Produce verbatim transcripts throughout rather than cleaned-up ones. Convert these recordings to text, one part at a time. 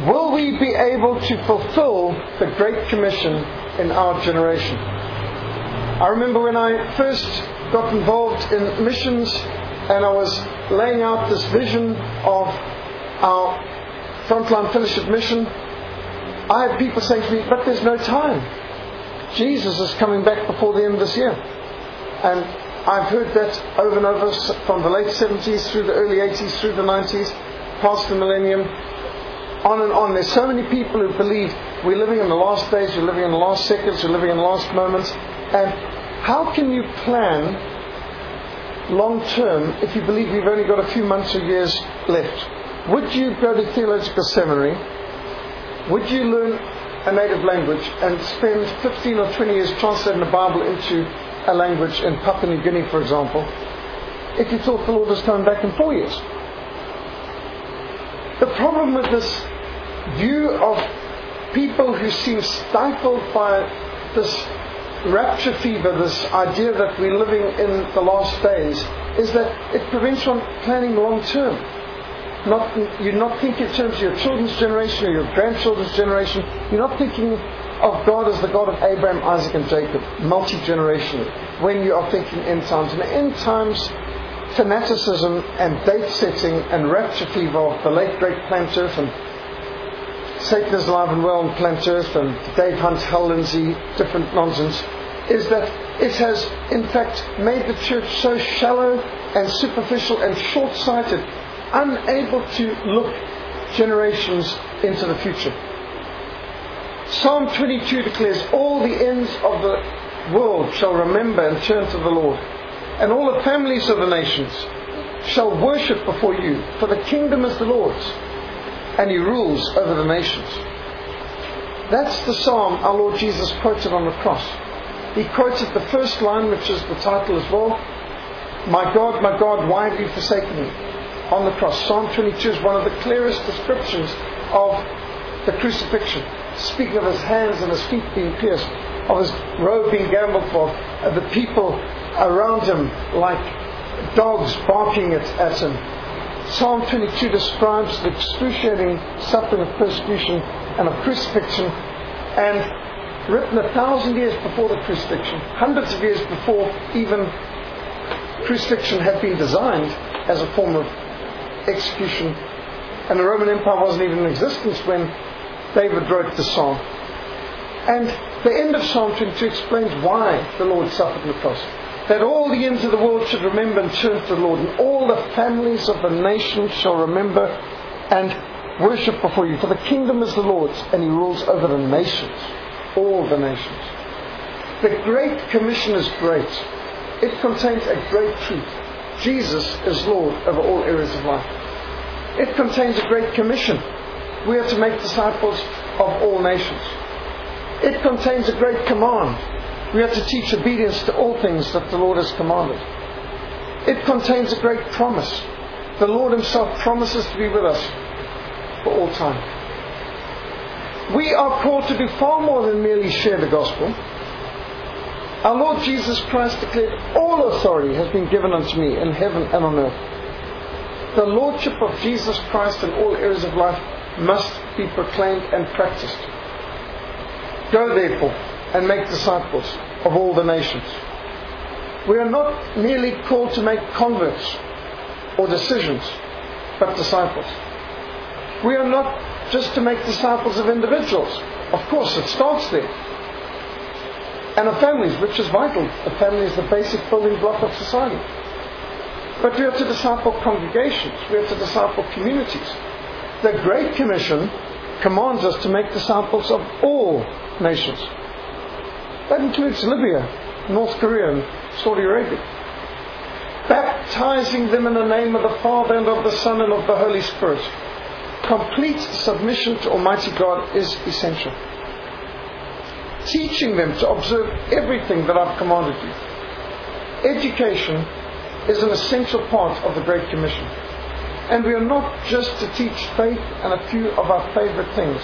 will we be able to fulfill the Great Commission in our generation? I remember when I first got involved in missions and I was laying out this vision of our Frontline Fellowship mission, I had people saying to me, but there's no time. Jesus is coming back before the end of this year. And I've heard that over and over from the late seventies through the early eighties, through the nineties, past the millennium, on and on. There's so many people who believe we're living in the last days, we're living in the last seconds, we're living in the last moments. And how can you plan long term if you believe you've only got a few months or years left? Would you go to theological seminary? Would you learn a native language and spend fifteen or twenty years translating the Bible into a language in Papua New Guinea, for example, if you thought the Lord was coming back in four years? The problem with this view of people who seem stifled by this rapture fever, this idea that we're living in the last days, is that it prevents from planning long term. Not, you're not thinking in terms of your children's generation or your grandchildren's generation. You're not thinking of God as the God of Abraham, Isaac and Jacob, multi-generationally, when you are thinking end times. And end times fanaticism and date setting and rapture fever of the late great Planet Earth and Satan is alive and well on Planet Earth and Dave Hunt, Hal Lindsey, different nonsense, is that it has in fact made the church so shallow and superficial and short-sighted, unable to look generations into the future. Psalm twenty-two declares, all the ends of the world shall remember and turn to the Lord, and all the families of the nations shall worship before you, for the kingdom is the Lord's, and He rules over the nations. That's the psalm our Lord Jesus quoted on the cross. He quoted the first line, which is the title as well, My God, my God, why have you forsaken me? On the cross. Psalm twenty-two is one of the clearest descriptions of the crucifixion, speaking of His hands and His feet being pierced, of His robe being gambled for, of the people around Him like dogs barking at, at Him. Psalm twenty-two describes the excruciating suffering of persecution and of crucifixion, and written a thousand years before the crucifixion, hundreds of years before even crucifixion had been designed as a form of execution, and the Roman Empire wasn't even in existence when David wrote the psalm. And the end of Psalm twenty-two explains why the Lord suffered on the cross. That all the ends of the world should remember and turn to the Lord, and all the families of the nations shall remember and worship before you. For the kingdom is the Lord's, and He rules over the nations, all the nations. The Great Commission is great. It contains a great truth. Jesus is Lord over all areas of life. It contains a great commission. We are to make disciples of all nations. It contains a great command. We are to teach obedience to all things that the Lord has commanded. It contains a great promise. The Lord Himself promises to be with us for all time. We are called to do far more than merely share the gospel. Our Lord Jesus Christ declared, all authority has been given unto me in heaven and on earth. The Lordship of Jesus Christ in all areas of life must be proclaimed and practiced. Go therefore and make disciples of all the nations. We are not merely called to make converts or decisions, but disciples. We are not just to make disciples of individuals. Of course, it starts there. And of families, which is vital. A family is the basic building block of society. But we are to disciple congregations. We are to disciple communities. The Great Commission commands us to make disciples of all nations. That includes Libya, North Korea and Saudi Arabia. Baptizing them in the name of the Father and of the Son and of the Holy Spirit. Complete submission to Almighty God is essential. Teaching them to observe everything that I've commanded you. Education is an essential part of the Great Commission. And we are not just to teach faith and a few of our favourite things.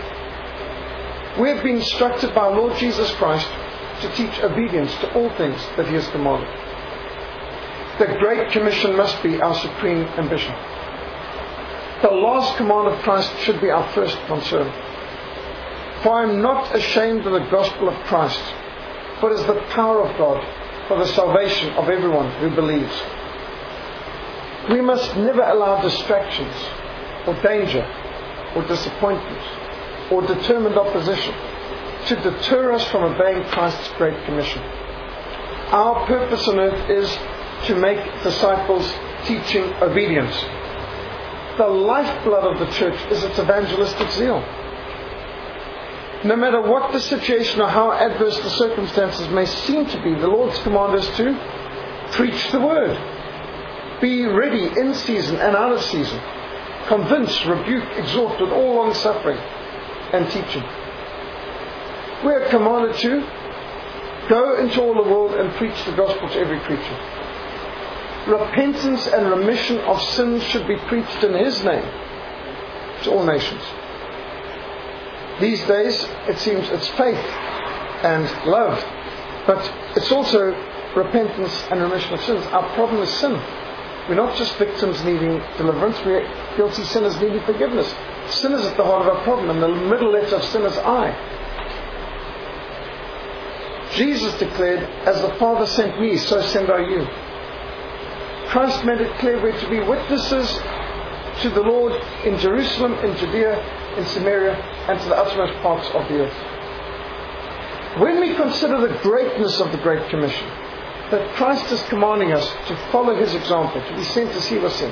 We have been instructed by our Lord Jesus Christ to teach obedience to all things that He has commanded. The Great Commission must be our supreme ambition. The last command of Christ should be our first concern. For I am not ashamed of the gospel of Christ, for it is the power of God for the salvation of everyone who believes. We must never allow distractions, or danger, or disappointment, or determined opposition to deter us from obeying Christ's Great Commission. Our purpose on earth is to make disciples, teaching obedience. The lifeblood of the church is its evangelistic zeal. No matter what the situation or how adverse the circumstances may seem to be, the Lord's command is to preach the word. Be ready in season and out of season. Convince, rebuke, exhort with all long suffering and teaching. We are commanded to go into all the world and preach the gospel to every creature. Repentance and remission of sins should be preached in His name to all nations. These days, it seems it's faith and love, but it's also repentance and remission of sins. Our problem is sin. We're not just victims needing deliverance, we're guilty sinners needing forgiveness. Sin is at the heart of our problem, and the middle letter of sin is I. Jesus declared, as the Father sent me, so send I you. Christ made it clear we're to be witnesses to the Lord in Jerusalem, in Judea, in Samaria, and to the uttermost parts of the earth. When we consider the greatness of the Great Commission, that Christ is commanding us to follow His example, to be sent as He was sent,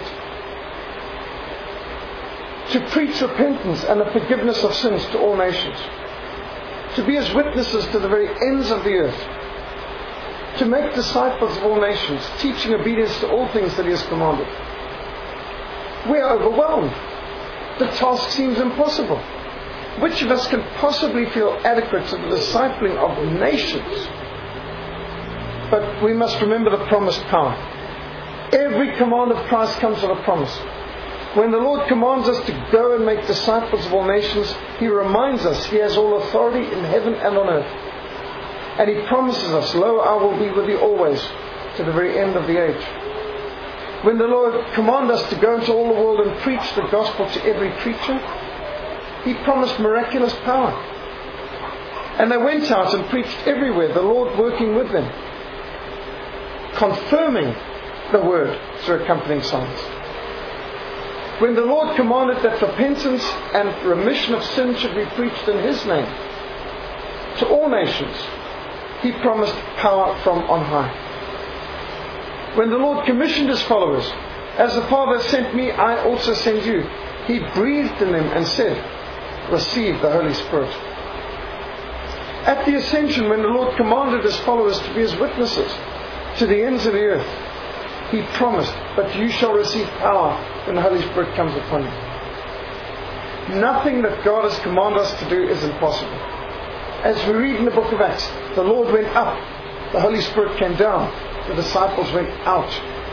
to preach repentance and the forgiveness of sins to all nations, to be His witnesses to the very ends of the earth, to make disciples of all nations, teaching obedience to all things that He has commanded. We are overwhelmed. The task seems impossible. Which of us can possibly feel adequate to the discipling of nations? But we must remember the promised power. Every command of Christ comes with a promise. When the Lord commands us to go and make disciples of all nations, He reminds us He has all authority in heaven and on earth. And He promises us, lo, I will be with you always, to the very end of the age. When the Lord commanded us to go into all the world and preach the gospel to every creature, He promised miraculous power. And they went out and preached everywhere, the Lord working with them, confirming the word through accompanying signs. When the Lord commanded that repentance and remission of sin should be preached in His name to all nations, He promised power from on high. When the Lord commissioned His followers, as the Father sent me, I also send you, He breathed in them and said, receive the Holy Spirit. At the ascension, when the Lord commanded His followers to be His witnesses to the ends of the earth, He promised, but you shall receive power when the Holy Spirit comes upon you. Nothing that God has commanded us to do is impossible. As we read in the book of Acts, the Lord went up, the Holy Spirit came down, the disciples went out.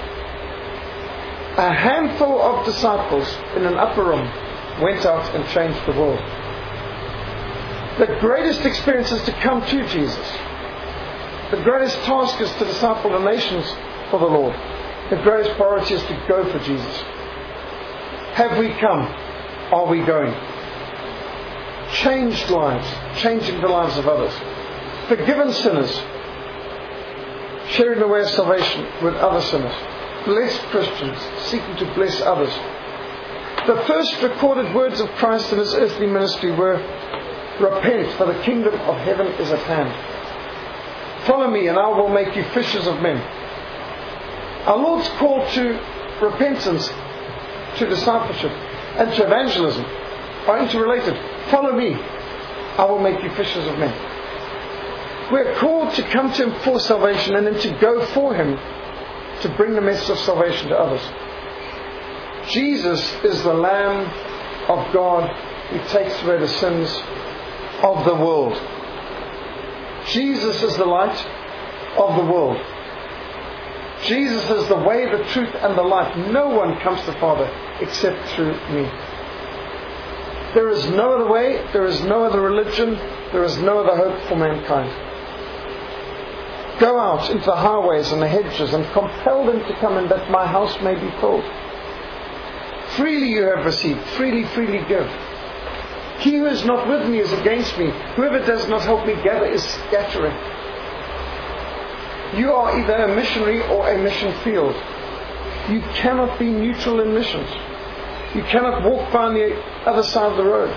A handful of disciples in an upper room went out and changed the world. The greatest experience is to come to Jesus. The greatest task is to disciple the nations for the Lord. The greatest priority is to go for Jesus. Have we come? Are we going? Changed lives, changing the lives of others. Forgiven sinners, sharing the way of salvation with other sinners. Blessed Christians, seeking to bless others. The first recorded words of Christ in His earthly ministry were, repent, for the kingdom of heaven is at hand. Follow me and I will make you fishers of men. Our Lord's call to repentance, to discipleship, and to evangelism are interrelated. Follow me, I will make you fishers of men. We're called to come to Him for salvation and then to go for Him to bring the message of salvation to others. Jesus is the Lamb of God who takes away the sins of the world. Jesus is the light of the world. Jesus is the way, the truth, and the life. No one comes to the Father except through me. There is no other way, there is no other religion, there is no other hope for mankind. Go out into the highways and the hedges and compel them to come in that my house may be filled. Freely you have received, freely, freely give. He who is not with me is against me. Whoever does not help me gather is scattering. You are either a missionary or a mission field. You cannot be neutral in missions. You cannot walk by on the other side of the road.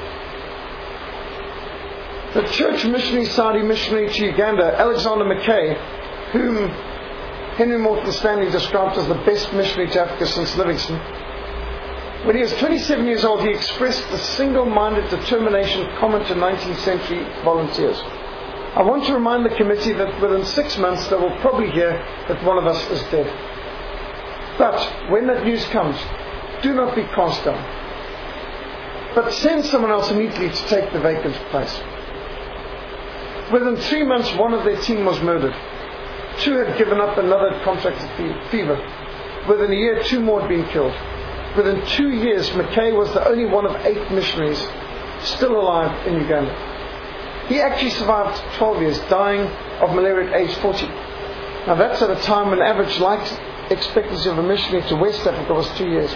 The church missionary, Saudi missionary to Uganda, Alexander Mackay, whom Henry Morton Stanley described as the best missionary to Africa since Livingstone, when he was twenty-seven years old, he expressed the single-minded determination common to nineteenth century volunteers. I want to remind the committee that within six months they will probably hear that one of us is dead. But when that news comes, do not be cast down, but send someone else immediately to take the vacant place. Within three months, one of their team was murdered. Two had given up, another had contracted fever. Within a year, two more had been killed. Within two years, Mackay was the only one of eight missionaries still alive in Uganda. He actually survived twelve years, dying of malaria at age forty. Now that's at a time when average life expectancy of a missionary to West Africa was two years.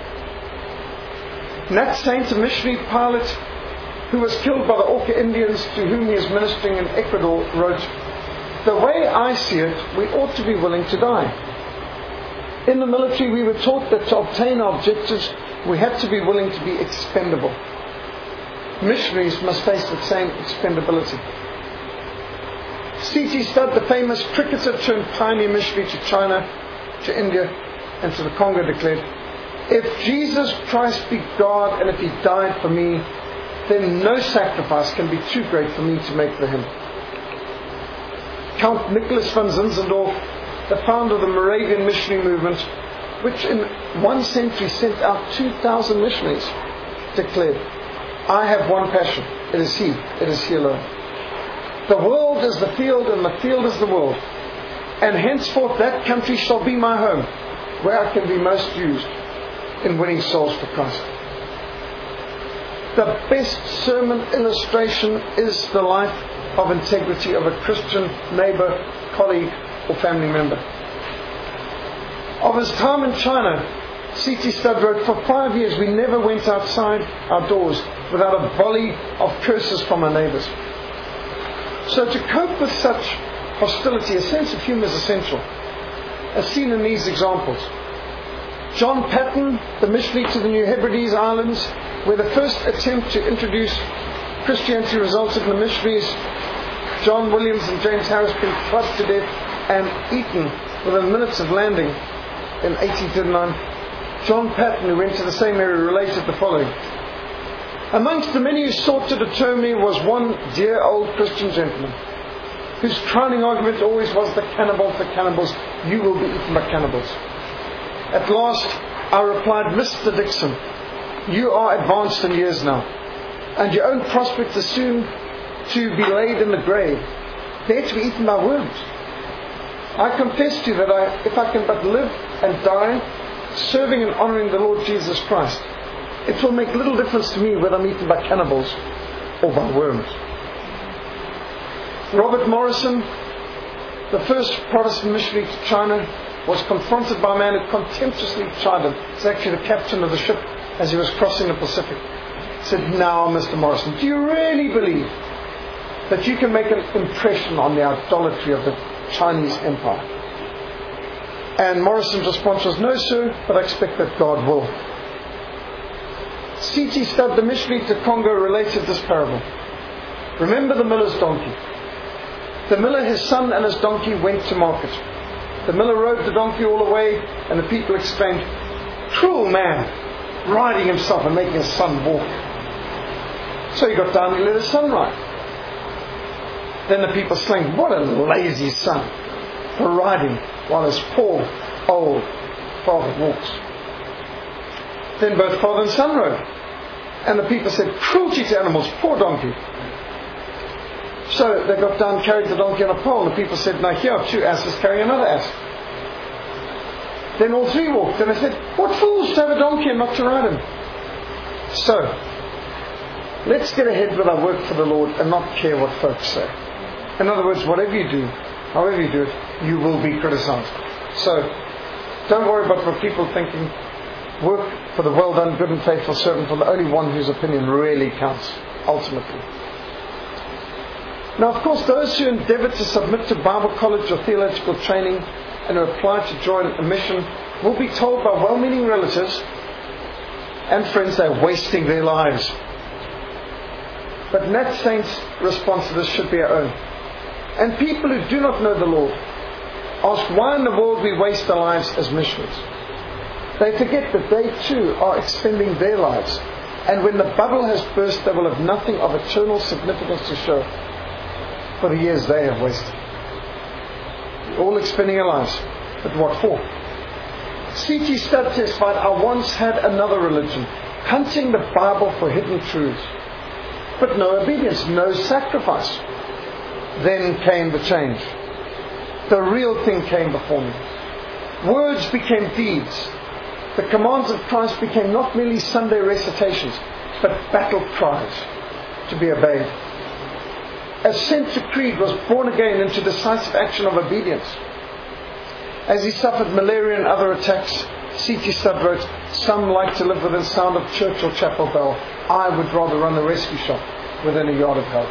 Nat Saint, a missionary pilot who was killed by the Orca Indians to whom he is ministering in Ecuador, wrote, "The way I see it, we ought to be willing to die. In the military, we were taught that to obtain our objectives, we had to be willing to be expendable. Missionaries must face the same expendability." C T Studd, the famous cricketer turned pioneer missionary to China, to India, and to the Congo, declared, "If Jesus Christ be God and if He died for me, then no sacrifice can be too great for me to make for Him." Count Nicholas van Zinzendorf, the founder of the Moravian missionary movement, which in one century sent out two thousand missionaries, declared, "I have one passion. It is He. It is He alone. The world is the field and the field is the world. And henceforth that country shall be my home, where I can be most used in winning souls for Christ." The best sermon illustration is the life of integrity of a Christian neighbor, colleague, or family member. Of his time in China, C T Studd wrote, "For five years we never went outside our doors without a volley of curses from our neighbours." So to cope with such hostility, a sense of humour is essential, as seen in these examples. John Patton, the missionary to the New Hebrides Islands, where the first attempt to introduce Christianity resulted in the missionaries John Williams and James Harris being clubbed to death and eaten within minutes of landing in eighteen thirty-nine. John Patton, who went to the same area, related the following: "Amongst the many who sought to deter me was one dear old Christian gentleman, whose crowning argument always was, 'The cannibals, the cannibals, you will be eaten by cannibals.' At last I replied, 'Mister Dixon, you are advanced in years now, and your own prospect is soon to be laid in the grave, there to be eaten by worms. I confess to you that I, if I can but live and die serving and honouring the Lord Jesus Christ, it will make little difference to me whether I'm eaten by cannibals or by worms." Robert Morrison, the first Protestant missionary to China, was confronted by a man who contemptuously chided him. It's actually the captain of the ship as he was crossing the Pacific. He said, "Now, Mister Morrison, do you really believe that you can make an impression on the idolatry of the Chinese Empire?" And Morrison's response was, "No, sir, but I expect that God will." C T Studd, the missionary to Congo, related this parable. "Remember the miller's donkey. The miller, his son, and his donkey went to market. The miller rode the donkey all the way, and the people exclaimed, 'Cruel man, riding himself and making his son walk.' So he got down and let his son ride. Then the people exclaimed, 'What a lazy son, for riding while his poor old father walks.' Then both father and son rode. And the people said, 'Cruelty to animals, poor donkey.' So they got down, carried the donkey on a pole. And the people said, 'Now here are two asses, carry another ass.' Then all three walked. And they said, 'What fools to have a donkey and not to ride him.' So, let's get ahead with our work for the Lord and not care what folks say. In other words, whatever you do, however you do it, you will be criticized. So, don't worry about what people are thinking. work for the well done, good and faithful servant, for the only one whose opinion really counts, ultimately. Now, of course, those who endeavour to submit to Bible college or theological training and who apply to join a mission will be told by well-meaning relatives and friends they're wasting their lives. But Nat Saint's response to this should be our own. And people who do not know the Lord ask why in the world we waste our lives as missionaries. They forget that they too are expending their lives, and when the bubble has burst, they will have nothing of eternal significance to show for the years they have wasted. All expending our lives, but what for? C T Studd testified, I once had another religion, hunting the Bible for hidden truths, but no obedience, no sacrifice. Then came the change. The real thing came before me. Words became deeds. The commands of Christ became not merely Sunday recitations, but battle cries to be obeyed. Assent to creed was born again into decisive action of obedience. As he suffered malaria and other attacks, C T Studd wrote, some like to live within sound of church or chapel bell. I would rather run a rescue shop within a yard of hell.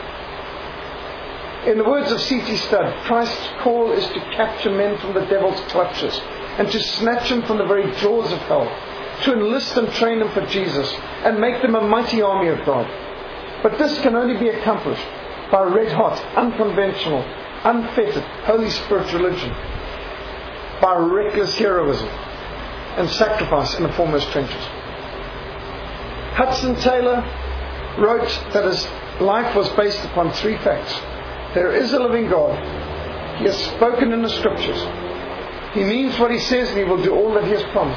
In the words of C T Studd, Christ's call is to capture men from the devil's clutches and to snatch them from the very jaws of hell, to enlist and train them for Jesus and make them a mighty army of God. But this can only be accomplished by red-hot, unconventional, unfettered, Holy Spirit religion, by reckless heroism and sacrifice in the foremost trenches. Hudson Taylor wrote that his life was based upon three facts. There is a living God. He has spoken in the Scriptures. He means what He says, and He will do all that He has promised.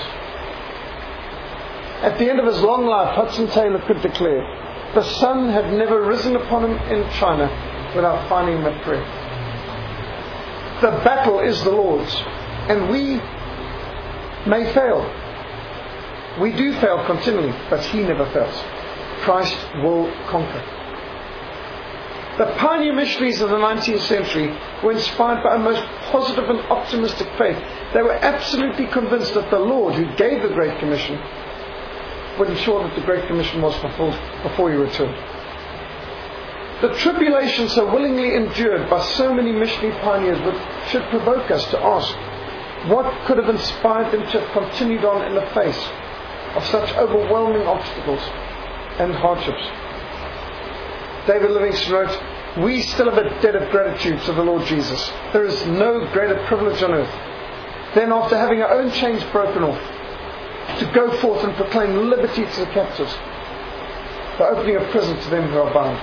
At the end of his long life, Hudson Taylor could declare, the sun had never risen upon him in China without finding him at prayer. The battle is the Lord's, and we may fail. We do fail continually, but He never fails. Christ will conquer. The pioneer missionaries of the nineteenth century were inspired by a most positive and optimistic faith. They were absolutely convinced that the Lord, who gave the Great Commission, would ensure that the Great Commission was fulfilled before He returned. The tribulation so willingly endured by so many missionary pioneers would, should provoke us to ask, what could have inspired them to have continued on in the face of such overwhelming obstacles and hardships? David Livingstone wrote, we still have a debt of gratitude to the Lord Jesus. There is no greater privilege on earth than, after having our own chains broken off, to go forth and proclaim liberty to the captives, the opening of prison to them who are bound.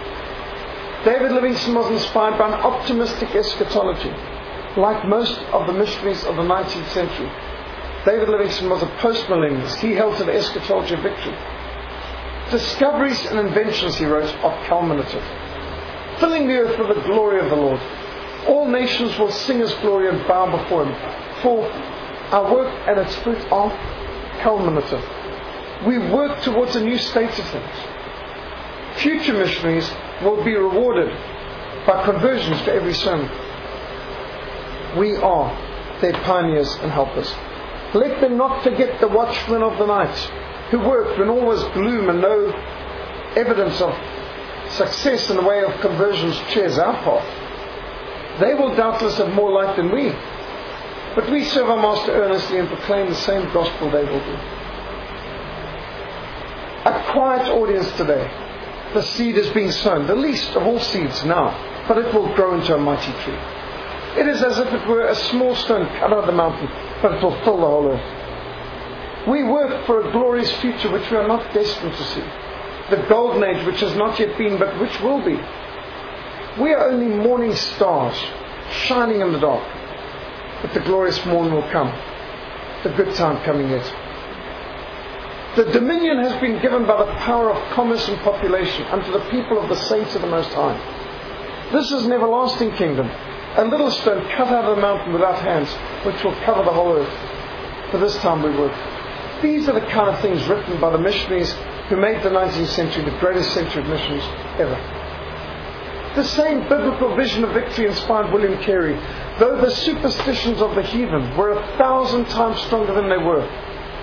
David Livingstone was inspired by an optimistic eschatology. Like most of the missionaries of the nineteenth century, David Livingstone was a postmillennialist. He held to the eschatology of victory. Discoveries and inventions, he wrote, are culminative, filling the earth with the glory of the Lord. All nations will sing His glory and bow before Him, for our work and its fruit are culminative. We work towards a new state of things. Future missionaries will be rewarded by conversions to every sermon. We are their pioneers and helpers. Let them not forget the watchmen of the night, who worked when all was gloom and no evidence of success in the way of conversions cheers our path. They will doubtless have more light than we, but we serve our Master earnestly and proclaim the same gospel they will do. A quiet audience today. The seed is being sown, the least of all seeds now, but it will grow into a mighty tree. It is as if it were a small stone cut out of the mountain, but it will fill the whole earth. We work for a glorious future which we are not destined to see. The golden age which has not yet been, but which will be. We are only morning stars, shining in the dark. But the glorious morn will come. The good time coming yet. The dominion has been given by the power of commerce and population unto the people of the saints of the Most High. This is an everlasting kingdom, a little stone cut out of the mountain without hands, which will cover the whole earth. For this time we work. These are the kind of things written by the missionaries who made the nineteenth century the greatest century of missions ever. The same biblical vision of victory inspired William Carey, though the superstitions of the heathen were a thousand times stronger than they were.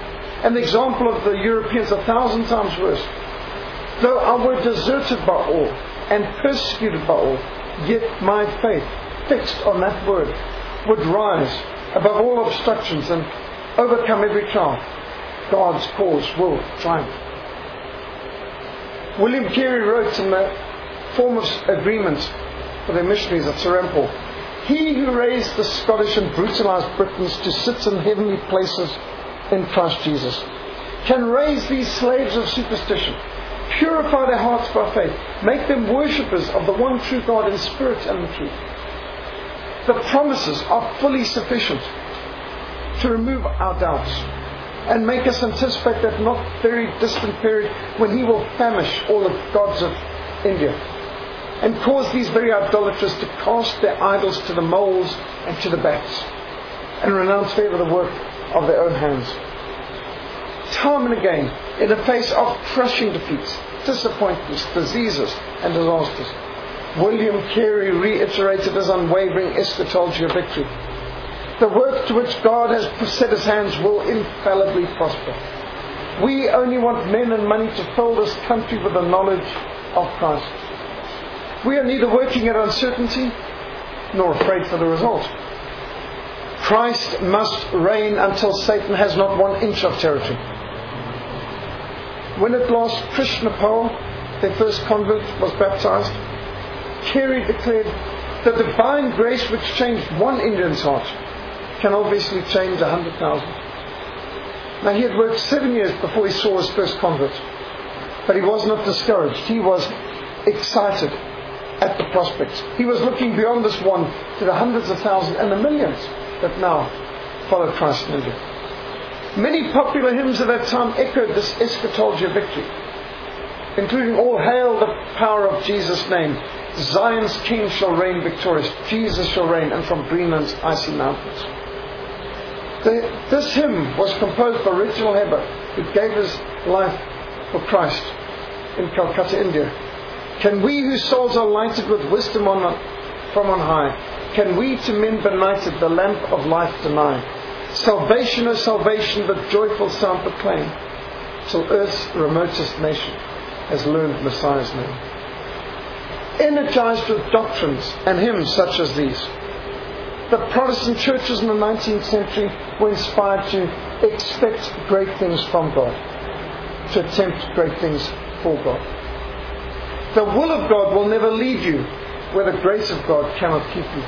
And the example of the Europeans, a thousand times worse. Though I were deserted by all and persecuted by all, yet my faith, fixed on that word, would rise above all obstructions and overcome every trial. God's cause will triumph. William Carey wrote in the form of agreement for their missionaries at Serampore, He who raised the Scottish and brutalized Britons to sit in heavenly places in Christ Jesus can raise these slaves of superstition, purify their hearts by faith, make them worshippers of the one true God in spirit and in truth. The promises are fully sufficient to remove our doubts and make us anticipate that not very distant period when He will famish all the gods of India and cause these very idolaters to cast their idols to the moles and to the bats and renounce favour the work of their own hands. Time and again, in the face of crushing defeats, disappointments, diseases and disasters, William Carey reiterated his unwavering eschatology of victory. The work to which God has set His hands will infallibly prosper. We only want men and money to fill this country with the knowledge of Christ. We are neither working at uncertainty nor afraid for the result. Christ must reign until Satan has not one inch of territory. When at last Krishnapal, their first convert, was baptized, Carey declared, the divine grace which changed one Indian's heart can obviously change a hundred thousand. Now, he had worked seven years before he saw his first convert, but he was not discouraged. He was excited at the prospects. He was looking beyond this one to the hundreds of thousands and the millions that now follow Christ in India. Many popular hymns of that time echoed this eschatology of victory, including All Hail the Power of Jesus' Name, Zion's King shall reign victorious, Jesus shall reign, and from Greenland's icy mountains. The, this hymn was composed by Reginald Heber, who gave his life for Christ in Calcutta, India. Can we whose souls are lighted with wisdom on, from on high, can we to men benighted the lamp of life deny? Salvation, O salvation, the joyful sound proclaim, till earth's remotest nation has learned Messiah's name. Energized with doctrines and hymns such as these, the Protestant churches in the nineteenth century were inspired to expect great things from God, to attempt great things for God. The will of God will never leave you where the grace of God cannot keep you.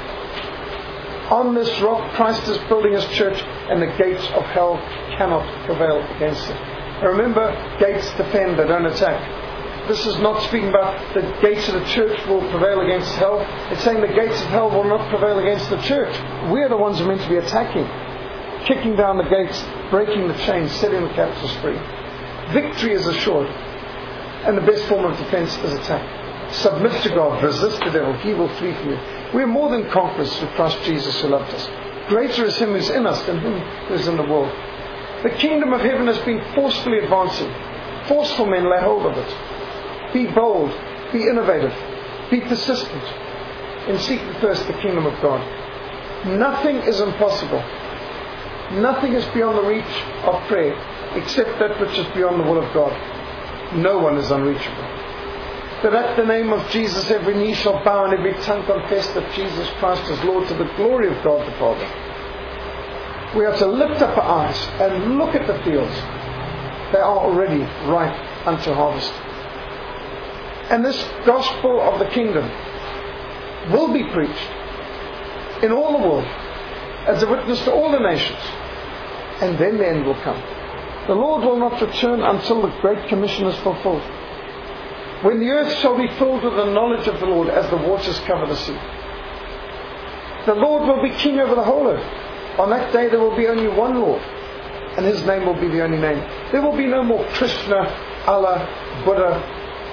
On this rock Christ is building His church, and the gates of hell cannot prevail against it. And remember, gates defend, they don't attack. This is not speaking about the gates of the church will prevail against hell. It's saying the gates of hell will not prevail against the church. We're the ones who are meant to be attacking, kicking down the gates, breaking the chains, setting the captives free. Victory is assured, and the best form of defense is attack. Submit to God, resist the devil, he will flee from you. We are more than conquerors through Christ Jesus who loved us. Greater is Him who is in us than him who is in the world. The kingdom of heaven has been forcefully advancing. Forceful men lay hold of it. Be bold, be innovative, be persistent in seeking first the kingdom of God. Nothing is impossible. Nothing is beyond the reach of prayer except that which is beyond the will of God. No one is unreachable. That at the name of Jesus every knee shall bow and every tongue confess that Jesus Christ is Lord, to the glory of God the Father. We are to lift up our eyes and look at the fields. They are already ripe unto harvest. And this gospel of the kingdom will be preached in all the world as a witness to all the nations. And then the end will come. The Lord will not return until the Great Commission is fulfilled, when the earth shall be filled with the knowledge of the Lord as the waters cover the sea. The Lord will be king over the whole earth. On that day there will be only one Lord, and His name will be the only name. There will be no more Krishna, Allah, Buddha,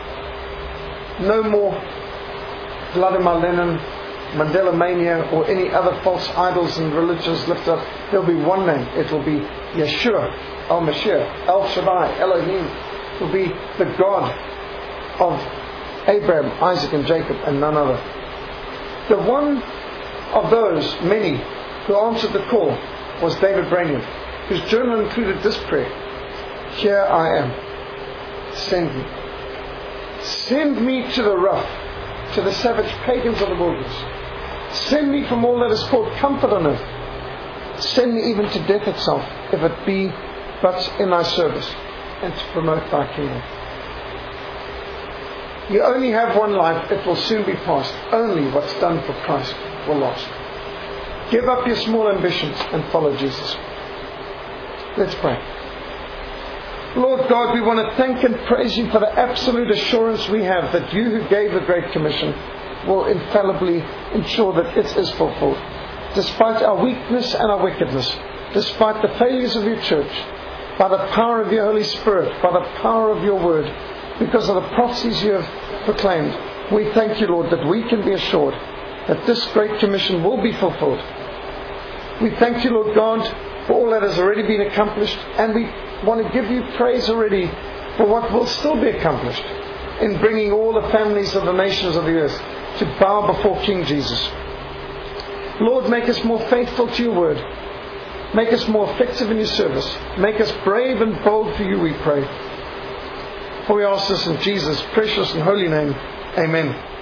no more Vladimir Lenin, Mandela Mania, or any other false idols and religions lifted up. There will be one name. It will be Yeshua, Al-Mashiach, El-Shaddai, Elohim. It will be the God of Abraham, Isaac and Jacob, and none other. The one of those many who answered the call was David Brainerd, whose journal included this prayer: Here I am. Send me. Send me to the rough, to the savage pagans of the wilderness. Send me from all that is called comfort on earth. Send me even to death itself, if it be but in thy service, and to promote thy kingdom. You only have one life, it will soon be past. Only what's done for Christ will last. Give up your small ambitions and follow Jesus. Let's pray. Lord God, we want to thank and praise you for the absolute assurance we have that you who gave the Great Commission will infallibly ensure that it is fulfilled. Despite our weakness and our wickedness, despite the failures of your church, by the power of your Holy Spirit, by the power of your word, because of the prophecies you have proclaimed, we thank you, Lord, that we can be assured that this Great Commission will be fulfilled. We thank you, Lord God, for all that has already been accomplished, and we want to give you praise already for what will still be accomplished in bringing all the families of the nations of the earth to bow before King Jesus. Lord, make us more faithful to your word. Make us more effective in your service. Make us brave and bold for you, we pray. For we ask this in Jesus' precious and holy name. Amen.